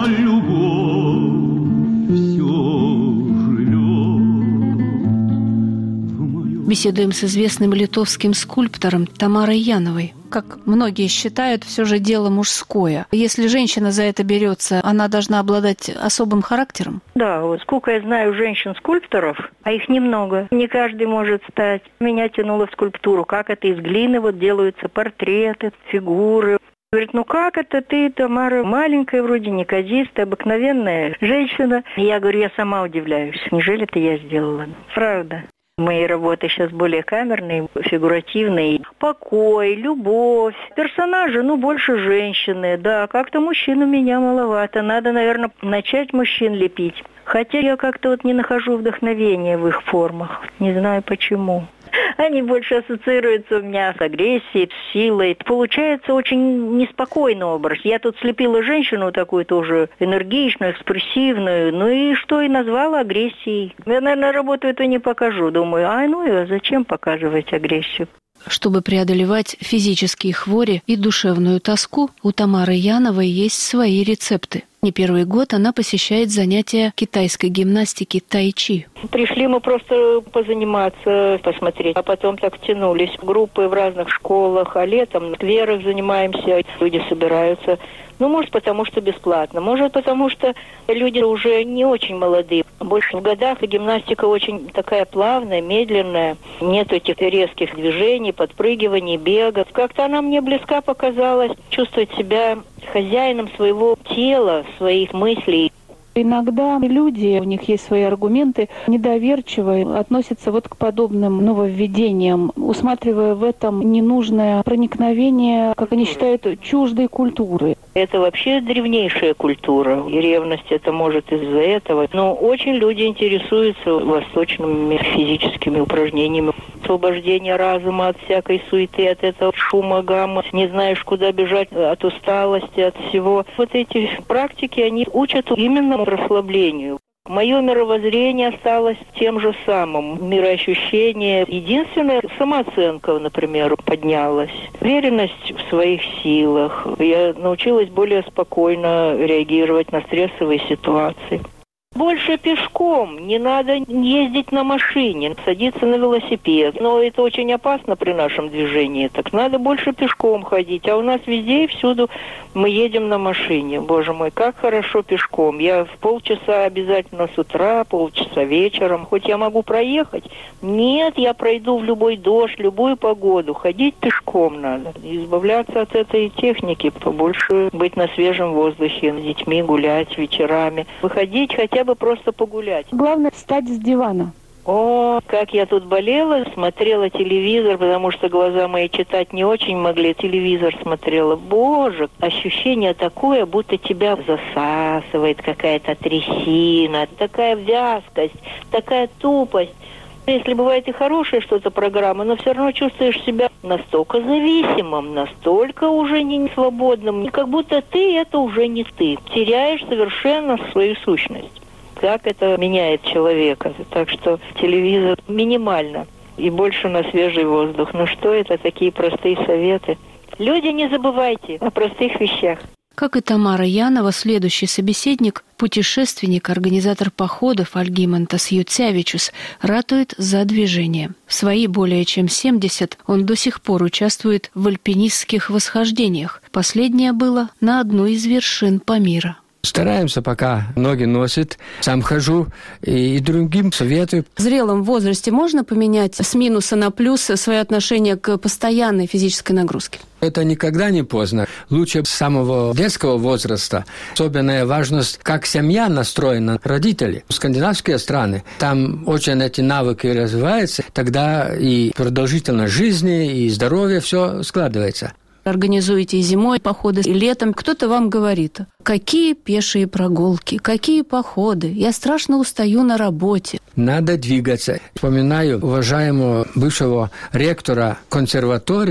Беседуем с известным литовским скульптором Тамарой Яновой. Как многие считают, все же дело мужское. Если женщина за это берется, она должна обладать особым характером? Да, вот сколько я знаю женщин-скульпторов, а их немного. Не каждый может стать. Меня тянуло в скульптуру. Как это из глины вот делаются портреты, фигуры. Говорит, ну как это ты, Тамара, маленькая вроде, неказистая, обыкновенная женщина. И я говорю, я сама удивляюсь. Неужели это я сделала? Правда. Мои работы сейчас более камерные, фигуративные. Покой, любовь. Персонажи, ну, больше женщины. Да, как-то мужчин у меня маловато. Надо, наверное, начать мужчин лепить. Хотя я как-то вот не нахожу вдохновения в их формах. Не знаю почему. Они больше ассоциируются у меня с агрессией, с силой. Получается очень неспокойный образ. Я тут слепила женщину такую тоже энергичную, экспрессивную. Ну и что, и назвала агрессией. Я, наверное, работу эту не покажу. Думаю, а ну и зачем показывать агрессию? Чтобы преодолевать физические хвори и душевную тоску, у Тамары Яновой есть свои рецепты. Не первый год она посещает занятия китайской гимнастики тай-чи. Пришли мы просто позаниматься, посмотреть, а потом так тянулись. Группы в разных школах, а летом в скверах занимаемся, люди собираются. Ну, может, потому что бесплатно, может, потому что люди уже не очень молодые. Больше в годах, и гимнастика очень такая плавная, медленная. Нет этих резких движений, подпрыгиваний, бега. Как-то она мне близка показалась. Чувствовать себя хозяином своего тела, своих мыслей. Иногда люди, у них есть свои аргументы, недоверчиво относятся вот к подобным нововведениям, усматривая в этом ненужное проникновение, как они считают, чуждой культуры. Это вообще древнейшая культура, и ревность это может из-за этого. Но очень люди интересуются восточными физическими упражнениями. Освобождение разума от всякой суеты, от этого шума, гамма, не знаешь, куда бежать, от усталости, от всего. Вот эти практики, они учат именно расслаблению. Мое мировоззрение осталось тем же самым. Мироощущение. Единственная самооценка, например, поднялась. Уверенность в своих силах. Я научилась более спокойно реагировать на стрессовые ситуации. Больше пешком, не надо ездить на машине, садиться на велосипед. Но это очень опасно при нашем движении. Так надо больше пешком ходить. А у нас везде и всюду мы едем на машине. Боже мой, как хорошо пешком. Я в полчаса обязательно с утра, полчаса вечером. Хоть я могу проехать. Нет, я пройду в любой дождь, любую погоду. Ходить пешком надо. Избавляться от этой техники. Побольше быть на свежем воздухе, с детьми гулять вечерами. Выходить хотя бы просто погулять. Главное встать с дивана. О, как я тут болела, смотрела телевизор, потому что глаза мои читать не очень могли. Телевизор смотрела. Боже, ощущение такое, будто тебя засасывает какая-то трясина, такая вязкость, такая тупость. Если бывает и хорошая что-то программа, но все равно чувствуешь себя настолько зависимым, настолько уже не свободным, как будто ты это уже не ты. Теряешь совершенно свою сущность. Как это меняет человека. Так что телевизор минимально и больше на свежий воздух. Ну что это, такие простые советы. Люди, не забывайте о простых вещах. Как и Тамара Янова, следующий собеседник, путешественник, организатор походов Альгимантас Юцявичус, ратует за движение. В свои более чем семьдесят он до сих пор участвует в альпинистских восхождениях. Последнее было на одну из вершин Памира. Стараемся, пока ноги носит. Сам хожу и другим советую. В зрелом возрасте можно поменять с минуса на плюс свое отношение к постоянной физической нагрузке? Это никогда не поздно. Лучше с самого детского возраста. Особенная важность, как семья настроена, родители. Скандинавские страны, там очень эти навыки развиваются, тогда и продолжительность жизни, и здоровье, все складывается. Организуете и зимой походы, и летом. Кто-то вам говорит, какие пешие прогулки, какие походы, я страшно устаю на работе. Надо двигаться. Вспоминаю уважаемого бывшего ректора консерватории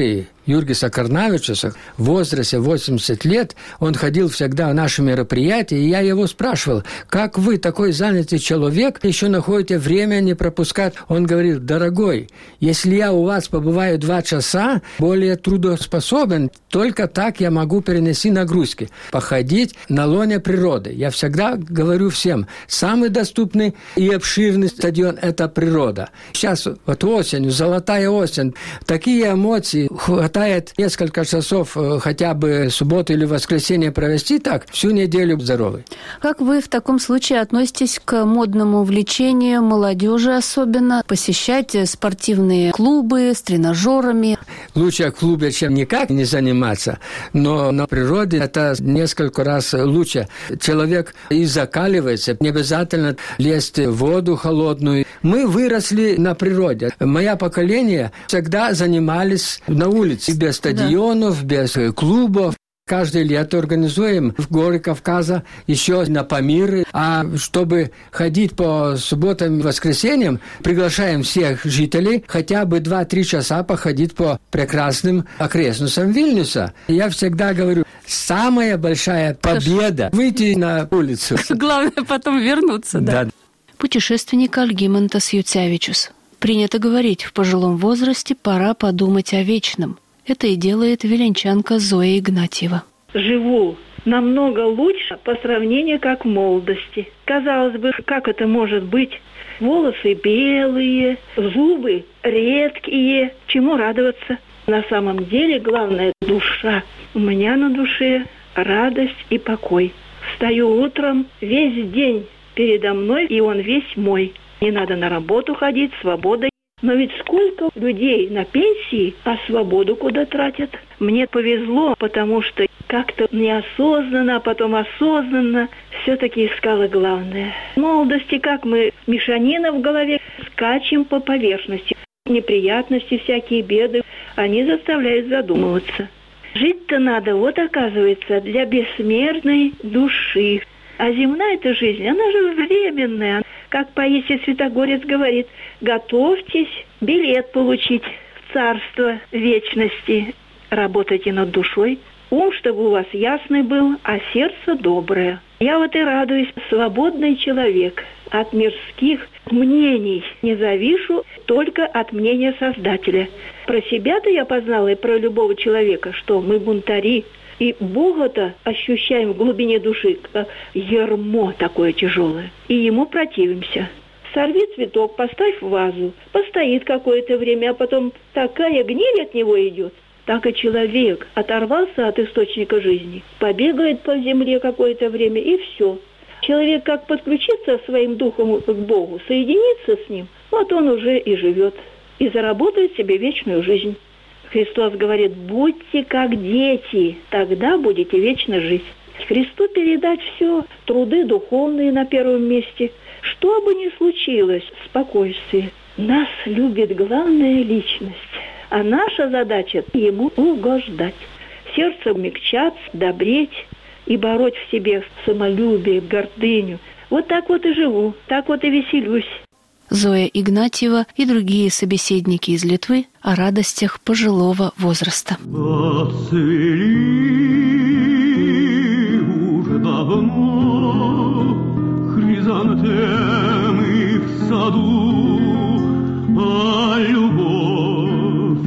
Юргиса Карнавичуса в возрасте восемьдесят лет. Он ходил всегда на наши мероприятия, и я его спрашивал, как вы, такой занятый человек, еще находите время не пропускать? Он говорит: дорогой, если я у вас побываю два часа, более трудоспособен, только так я могу перенести нагрузки. Походить на лоне природы. Я всегда говорю всем, самый доступный и обширный стадион – это природа. Сейчас вот осенью, золотая осень, такие эмоции, хватает несколько часов хотя бы субботу или воскресенье провести так, всю неделю здоровый. Как вы в таком случае относитесь к модному увлечению молодежи особенно, посещать спортивные клубы с тренажерами? Лучше в клубе, чем никак не заниматься, но на природе это несколько раз лучше. Человек и закаливается, не обязательно лезть в воду холодную. Мы выросли на природе. Мое поколение всегда занимались на улице, без стадионов, да. без клубов. Каждое лето организуем в горы Кавказа еще на Памиры. А чтобы ходить по субботам и воскресеньям, приглашаем всех жителей хотя бы два-три часа походить по прекрасным окрестностям Вильнюса. Я всегда говорю, самая большая победа – выйти на улицу. Главное потом вернуться, да. да. Путешественник Альгимантас Юцявичус. Принято говорить, в пожилом возрасте пора подумать о вечном. Это и делает виленчанка Зоя Игнатьева. Живу намного лучше по сравнению как в молодости. Казалось бы, как это может быть? Волосы белые, зубы редкие. Чему радоваться? На самом деле главное – душа. У меня на душе радость и покой. Встаю утром, весь день передо мной, и он весь мой. Не надо на работу ходить, свобода. Но ведь сколько людей на пенсии, а свободу куда тратят? Мне повезло, потому что как-то неосознанно, а потом осознанно все-таки искала главное. В молодости, как мы, мешанина в голове, скачем по поверхности. Неприятности, всякие беды, они заставляют задумываться. Жить-то надо, вот оказывается, для бессмертной души. А земная-то жизнь, она же временная. Как Паисий Святогорец говорит, готовьтесь билет получить в царство вечности. Работайте над душой. Ум, чтобы у вас ясный был, а сердце доброе. Я вот и радуюсь, свободный человек. От мирских мнений не завишу, только от мнения Создателя. Про себя-то я познала и про любого человека, что мы бунтари. И Бога-то ощущаем в глубине души, как ярмо такое тяжелое. И ему противимся. Сорви цветок, поставь в вазу. Постоит какое-то время, а потом такая гниль от него идет. Так и человек оторвался от источника жизни, побегает по земле какое-то время, и все. Человек как подключится своим духом к Богу, соединится с Ним, вот он уже и живет, и заработает себе вечную жизнь. Христос говорит, будьте как дети, тогда будете вечно жить. Христу передать все, труды духовные на первом месте. Что бы ни случилось, спокойствие. Нас любит главная личность, а наша задача Ему угождать. Сердце мягчаться, добреть и бороть в себе самолюбие, гордыню. Вот так вот и живу, так вот и веселюсь. Зоя Игнатьева и другие собеседники из Литвы о радостях пожилого возраста. Отцвели уже давно хризантемы в саду, а любовь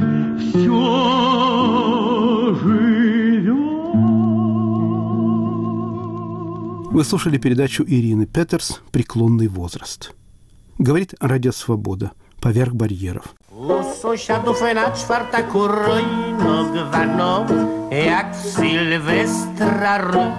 все живет. Вы слушали передачу Ирины Петерс «Преклонный возраст». Говорит Радио Свобода. Поверх барьеров. У sąsiadów na czwarta kurojno gwano, jak w Sylwestra rok.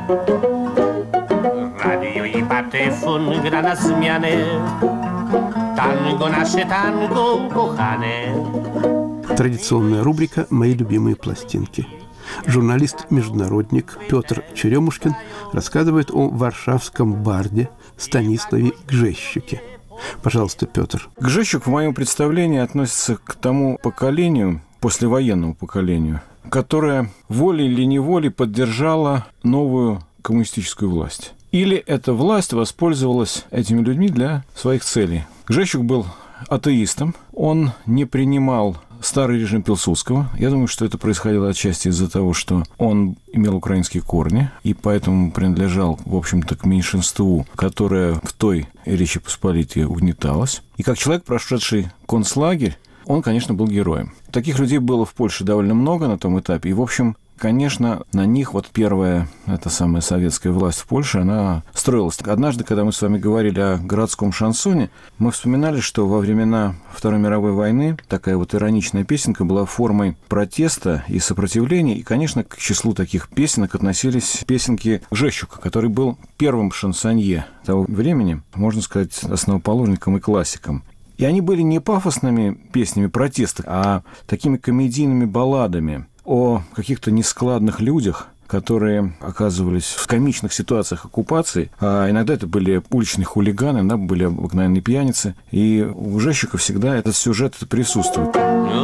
Radio i patyfon gra na zmianę, tango nasze tango ukochane. Традиционная рубрика «Мои любимые пластинки». Журналист-международник Петр Черемушкин рассказывает о варшавском барде Станиславе Гжещуке. Пожалуйста, Петр. Гжещук в моем представлении относится к тому поколению, послевоенному поколению, которое волей или неволей поддержало новую коммунистическую власть. Или эта власть воспользовалась этими людьми для своих целей. Гжещук был атеистом, он не принимал старый режим Пилсудского. Я думаю, что это происходило отчасти из-за того, что он имел украинские корни, и поэтому принадлежал, в общем-то, к меньшинству, которое в той Речи Посполитой угнеталось. И как человек, прошедший концлагерь, он, конечно, был героем. Таких людей было в Польше довольно много на том этапе, и, в общем, конечно, на них вот первая, эта самая советская власть в Польше, она строилась. Однажды, когда мы с вами говорили о городском шансоне, мы вспоминали, что во времена Второй мировой войны такая вот ироничная песенка была формой протеста и сопротивления. И, конечно, к числу таких песенок относились песенки Гжещука, который был первым шансонье того времени, можно сказать, основоположником и классиком. И они были не пафосными песнями протеста, а такими комедийными балладами о каких-то нескладных людях, которые оказывались в комичных ситуациях оккупации. А иногда это были уличные хулиганы, иногда были обыкновенные пьяницы. И у Гжещука всегда этот сюжет присутствует.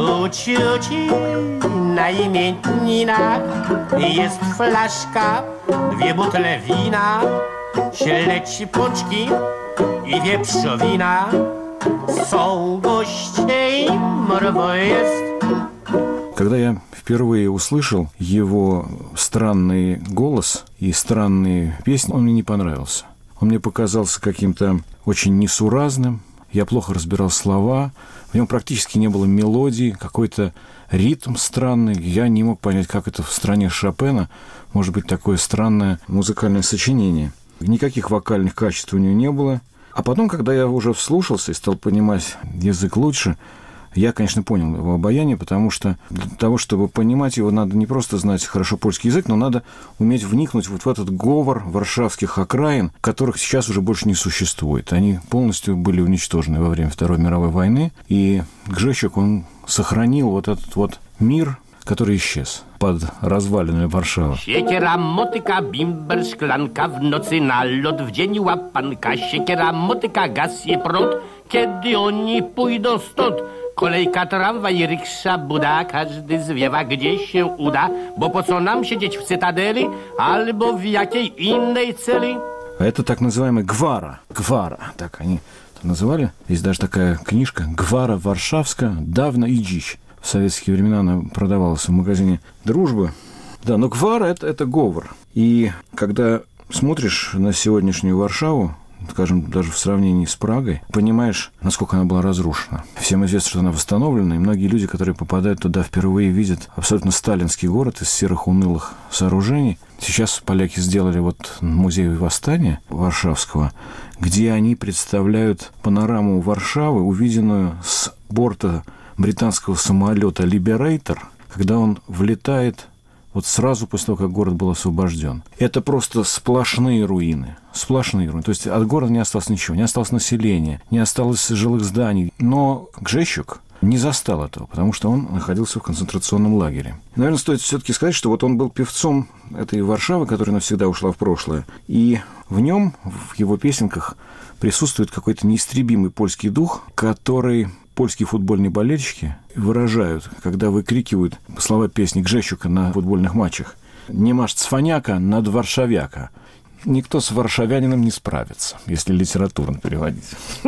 На именинах есть фляжка, две бутыли вина, śledzi pączki i wieprzowina. Są goście i morwo jest. Когда я впервые услышал его странный голос и странные песни, он мне не понравился. Он мне показался каким-то очень несуразным, я плохо разбирал слова, в нем практически не было мелодии, какой-то ритм странный. Я не мог понять, как это в стране Шопена может быть такое странное музыкальное сочинение. Никаких вокальных качеств у него не было. А потом, когда я уже вслушался и стал понимать язык лучше, я, конечно, понял его обаяние, потому что для того, чтобы понимать его, надо не просто знать хорошо польский язык, но надо уметь вникнуть вот в этот говор варшавских окраин, которых сейчас уже больше не существует. Они полностью были уничтожены во время Второй мировой войны, и Гжещук, он сохранил вот этот вот мир, который исчез под развалинами Warszawy. Siekiera, motyka, bimber, szklanka, w nocy nalot, w dzień łapanka. Siekiera, motyka, gaśnie prąd, kiedy oni pójdą stąd. Kolejka, tramwaj, riksza, buda, każdy zwiewa, gdzie się uda, bo po co nam siedzieć w cytadeli, albo w jakiej innej celi? А это так называемая гвара. Гвара, так они это называли. Есть даже такая книжка «Гвара Варшавская, давно и дичь». В советские времена она продавалась в магазине «Дружба». Да, но гвара это, – это говор. И когда смотришь на сегодняшнюю Варшаву, скажем, даже в сравнении с Прагой, понимаешь, насколько она была разрушена. Всем известно, что она восстановлена, и многие люди, которые попадают туда впервые, видят абсолютно сталинский город из серых унылых сооружений. Сейчас поляки сделали вот музей восстания Варшавского, где они представляют панораму Варшавы, увиденную с борта британского самолета «Либерейтор», когда он влетает вот сразу после того, как город был освобожден. Это просто сплошные руины. Сплошные руины. То есть от города не осталось ничего. Не осталось населения, не осталось жилых зданий. Но Гжещук не застал этого, потому что он находился в концентрационном лагере. Наверное, стоит все-таки сказать, что вот он был певцом этой Варшавы, которая навсегда ушла в прошлое. И в нем, в его песенках, присутствует какой-то неистребимый польский дух, который польские футбольные болельщики выражают, когда выкрикивают слова песни Гжещука на футбольных матчах. «Не маш цфаняка над варшавяка». Никто с варшавянином не справится, если литературно переводить.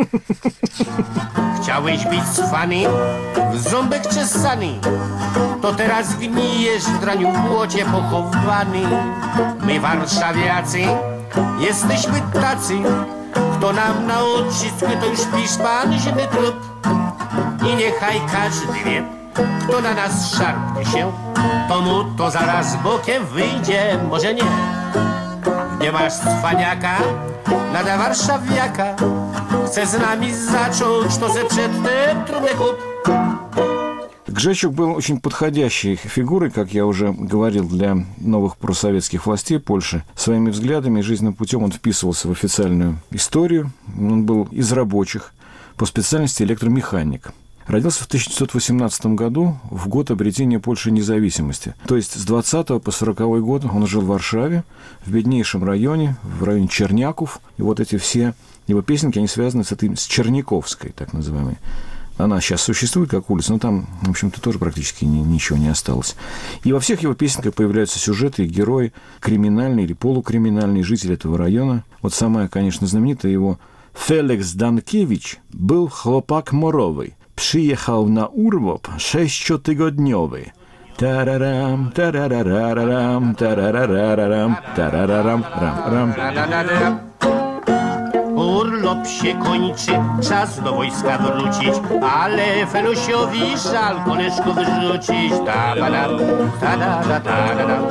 Chciałeś być cwany, w ząbek czesany, to teraz gnijesz w draniu w błocie pochowany. My warszawiacy jesteśmy tacy, kto nam na odcisk, to już pisz pan zimy trup. I niechaj każdy wie, kto na nas szarpnie się, to mu to zaraz bokiem wyjdzie, może nie. Nie masz cwaniaka, nada warszawiaka, chce z nami zacząć, to ze przedtem trumny kup. Гжещук был очень подходящей фигурой, как я уже говорил, для новых просоветских властей Польши. Своими взглядами и жизненным путем он вписывался в официальную историю. Он был из рабочих, по специальности электромеханик. Родился в тысяча девятьсот восемнадцатом году, в год обретения Польши независимости. То есть с двадцатого по сороковой год он жил в Варшаве, в беднейшем районе, в районе Черняков. И вот эти все его песенки, они связаны с этой, с Черняковской, так называемой. Она сейчас существует как улица, но там, в общем-то, тоже практически ни, ничего не осталось. И во всех его песенках появляются сюжеты и герои, криминальные или полукриминальные жители этого района. Вот самая, конечно, знаменитая его «Феликс Данкевич был хлопак моровый». przyjechał na urlop sześciotygodniowy. Tararам, тарарарарам, тарарарарам, тарарарам, рам, рам. Urlop się kończy, czas do wojska wrócić, ale Felusiowi żal koleżków wyrzucić. Ta-ba-dam, ta-da-da-da-da-dam,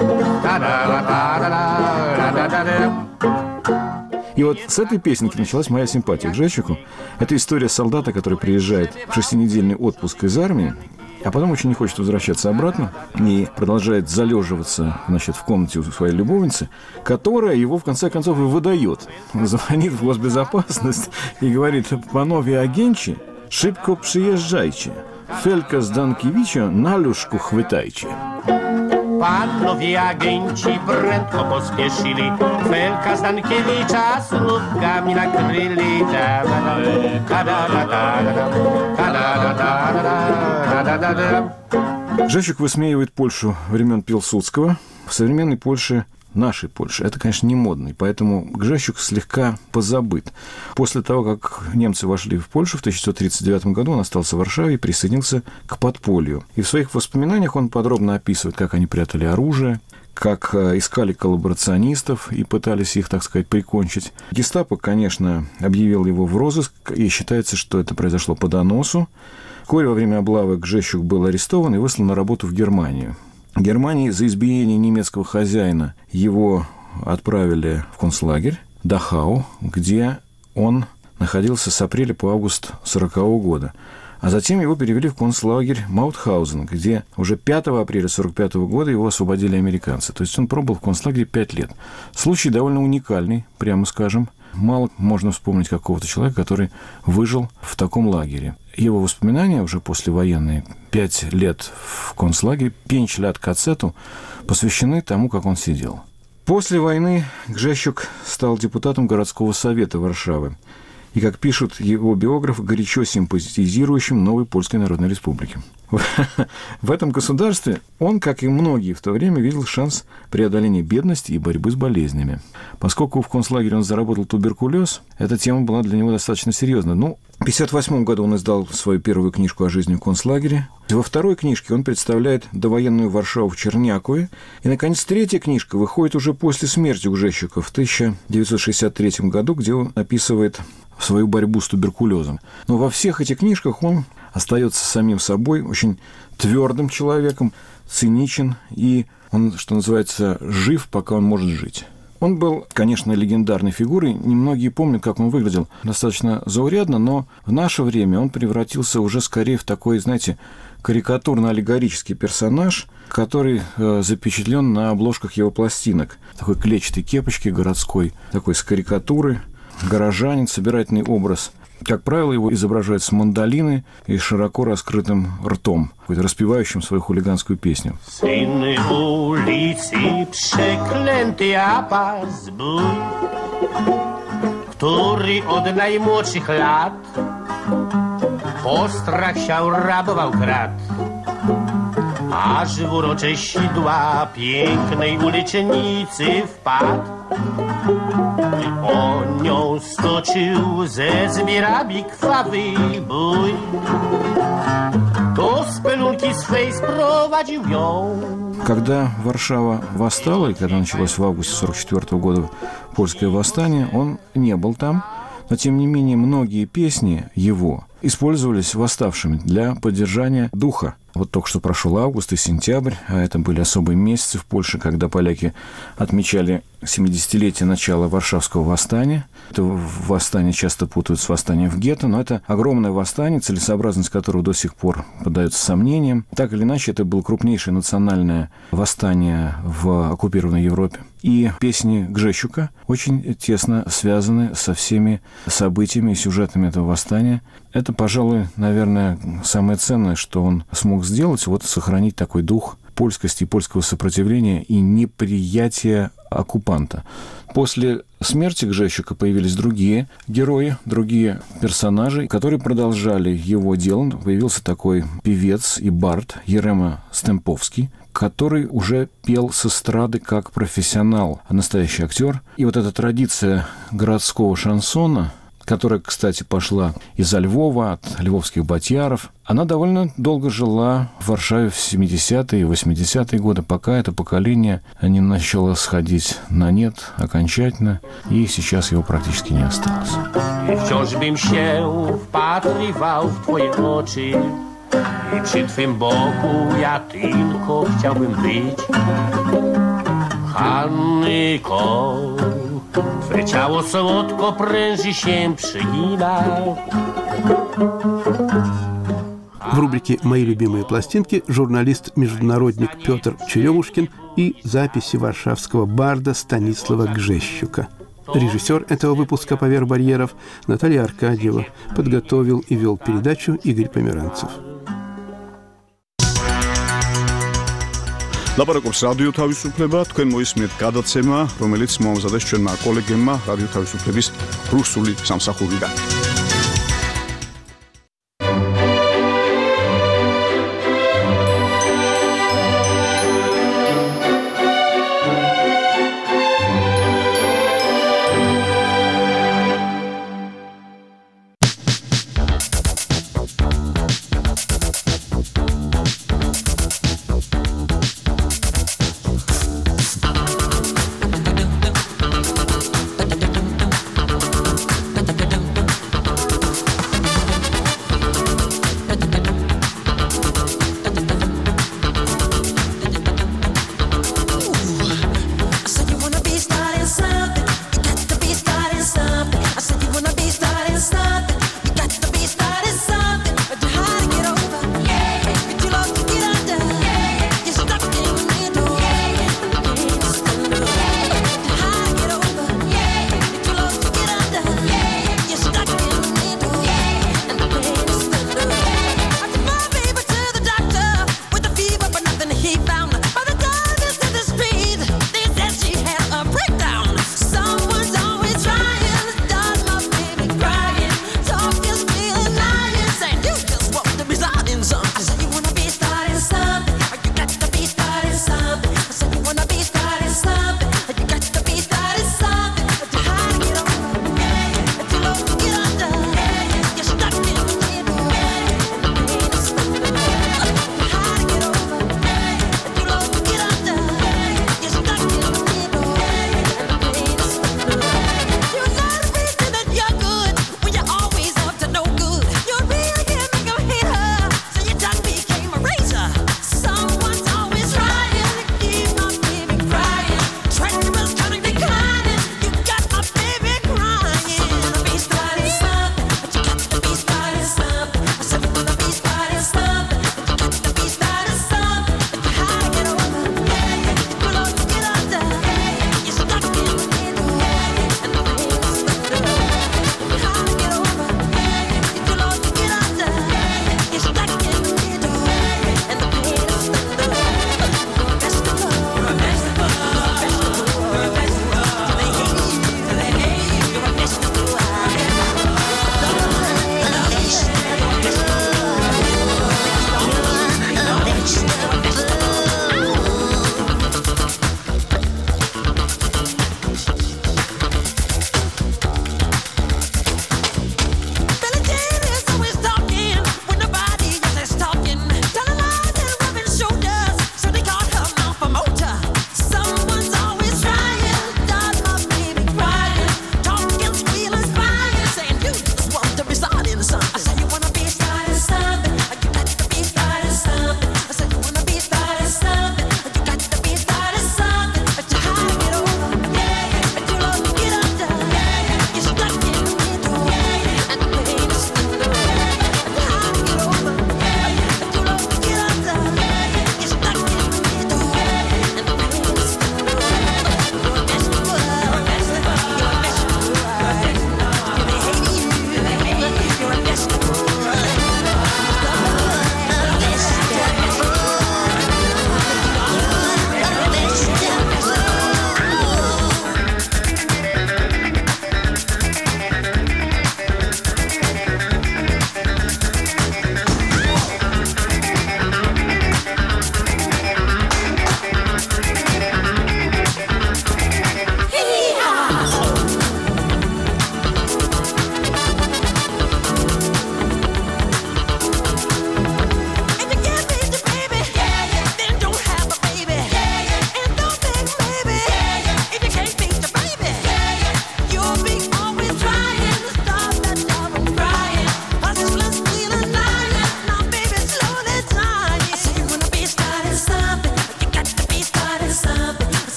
ta-da-da-da-da-da-da-da-da. И вот с этой песенки началась моя симпатия к Жещику. Это история солдата, который приезжает в шестинедельный отпуск из армии, а потом очень не хочет возвращаться обратно и продолжает залеживаться, значит, в комнате у своей любовницы, которая его, в конце концов, и выдает. Звонит в госбезопасность и говорит: «Панове агенчи, шибко przyjeżdżajcie. Felka Zdankiewicza na luszku chwytajcie». Panowie agenci prędko pospieszyli, Felka Zdankiewicza słupkami nakryli. Жещик высмеивает Польшу времен Пилсудского. В современной Польше, нашей Польше, это, конечно, не модно, и поэтому Гжещик слегка позабыт. После того, как немцы вошли в Польшу в тысяча девятьсот тридцать девятом году, он остался в Варшаве и присоединился к подполью. И в своих воспоминаниях он подробно описывает, как они прятали оружие, как искали коллаборационистов и пытались их, так сказать, прикончить. Гестапо, конечно, объявил его в розыск, и считается, что это произошло по доносу. Вскоре во время облавы Гжещик был арестован и выслан на работу в Германию. В Германии за избиение немецкого хозяина его отправили в концлагерь Дахау, где он находился с апреля по август сорокового года. А затем его перевели в концлагерь Маутхаузен, где уже пятого апреля сорок пятого года его освободили американцы. То есть он пробыл в концлагере пять лет. Случай довольно уникальный, прямо скажем. Мало можно вспомнить какого-то человека, который выжил в таком лагере. Его воспоминания уже послевоенные, пять лет в концлагере, пенч лят кацету, посвящены тому, как он сидел. После войны Гжещик стал депутатом городского совета Варшавы и, как пишут его биографы, горячо симпатизирующим новой Польской Народной Республике. В этом государстве он, как и многие в то время, видел шанс преодоления бедности и борьбы с болезнями. Поскольку в концлагере он заработал туберкулез, эта тема была для него достаточно серьезна. Ну, в пятьдесят восьмом году он издал свою первую книжку о жизни в концлагере. Во второй книжке он представляет довоенную Варшаву в Чернякове. И, наконец, третья книжка выходит уже после смерти Гжещика в тысяча девятьсот шестьдесят третьем году, где он описывает свою борьбу с туберкулезом. Но во всех этих книжках он остается самим собой, очень твердым человеком, циничен, и он, что называется, жив, пока он может жить. Он был, конечно, легендарной фигурой. Немногие помнят, как он выглядел. Достаточно заурядно, но в наше время он превратился уже скорее в такой, знаете, карикатурно-аллегорический персонаж, который э, запечатлен на обложках его пластинок. Такой клетчатой кепочки городской, такой с карикатуры, горожанин, собирательный образ. Как правило, его изображают с мандолины и широко раскрытым ртом, распевающим свою хулиганскую песню. Syny ulicy, przeklęty apazbój, który od najmłodszych lat postrach siał rabował krat, aż w urocze sidła pięknej ulicznicy wpadł. On nią stoczył ze zbierami krwawy bój, to z pelunki swej sprowadził ją. Когда Варшава восстала, и когда началось в августе сорок четвёртого года польское восстание, он не был там, но, тем не менее, многие песни его использовались восставшими для поддержания духа. Вот только что прошел август и сентябрь, а это были особые месяцы в Польше, когда поляки отмечали семидесятилетие начала Варшавского восстания. Это восстание часто путают с восстанием в гетто, но это огромное восстание, целесообразность которого до сих пор поддается сомнениям. Так или иначе, это было крупнейшее национальное восстание в оккупированной Европе. И песни Гжещика очень тесно связаны со всеми событиями и сюжетами этого восстания. Это, пожалуй, наверное, самое ценное, что он смог сделать, вот сохранить такой дух польскости, польского сопротивления и неприятия оккупанта. После смерти Гжещика появились другие герои, другие персонажи, которые продолжали его дело. Появился такой певец и бард Ерема Стемповский, который уже пел с эстрады как профессионал, настоящий актер. И вот эта традиция городского шансона, которая, кстати, пошла из Львова, от львовских батьяров, она довольно долго жила в Варшаве в семидесятые и восьмидесятые годы, пока это поколение не начало сходить на нет окончательно, и сейчас его практически не осталось. I wciąż bym się wpatrywał w twoje oczy i przy twym boku ja tylko chciałbym być. Hannyko, twoje ciało słodko pręży się przygina. В рубрике «Мои любимые пластинки» журналист-международник Петр Черемушкин и записи варшавского барда Станислава Гжещука. Режиссер этого выпуска «Поверх барьеров» Наталья Аркадьева. Подготовил и вел передачу Игорь Померанцев. ლაპარაკობს რადიო თავისუფლება, თქვენ მოისმენთ გადაცემა, რომელიც მომზადდეს ჩვენმა კოლეგებმა რადიო თავისუფლების რუსული სამსახურიდან.